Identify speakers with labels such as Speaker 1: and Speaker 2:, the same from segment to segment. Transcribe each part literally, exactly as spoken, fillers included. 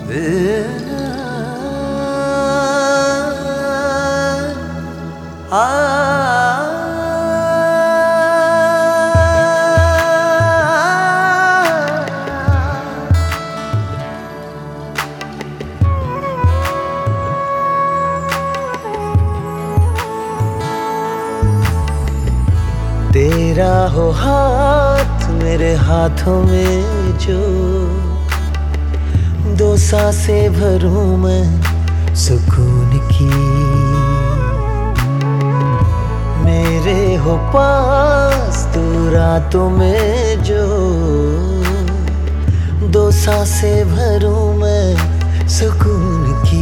Speaker 1: तेरा हो हाथ मेरे हाथों में जो, दो सांसें भरूं मैं सुकून की। मेरे हो पास तू रातों में जो, दो सांसें भरूं मैं सुकून की।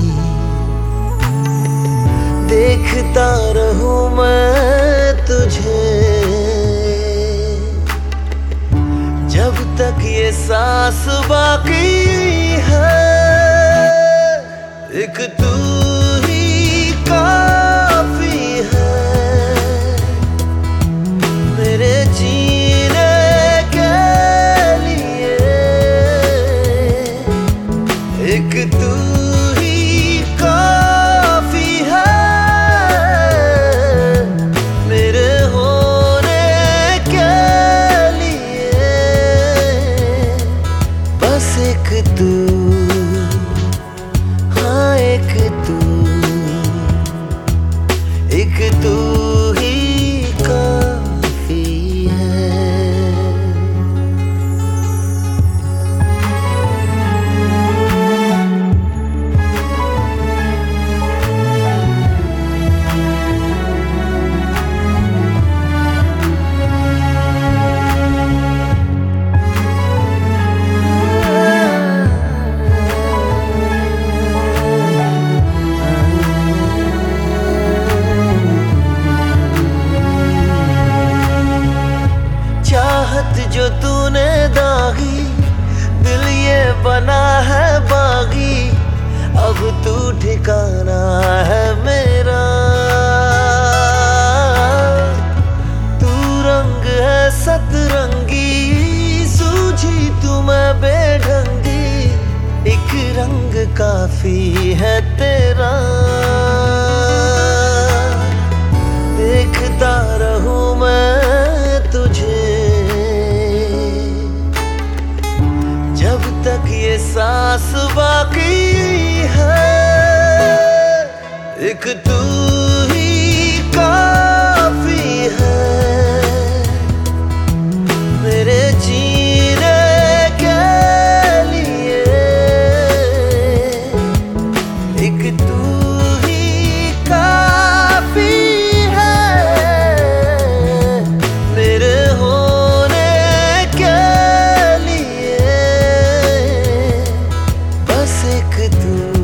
Speaker 1: देखता रहूं मैं तुझे जब तक ये सांस बाकी है। एक तू ही काफी है मेरे जीने के लिए। एक तू ही काफी है मेरे होने के लिए। बस एक तू, हाँ एक तू, एक तू ही काफी है। जो तूने दागी दिल ये बना है बागी। अब तू ठिकाना है मेरा। तू रंग है सतरंगी सूझी तू मैं बेढंगी। एक रंग काफी है तेरा। देखता रहूं मैं तुझे जब तक ये सांस बाकी है। एक तू ही काफी है मेरे जीने के लिए। एक तू ही काफी है मेरे होने के लिए। बस एक तू।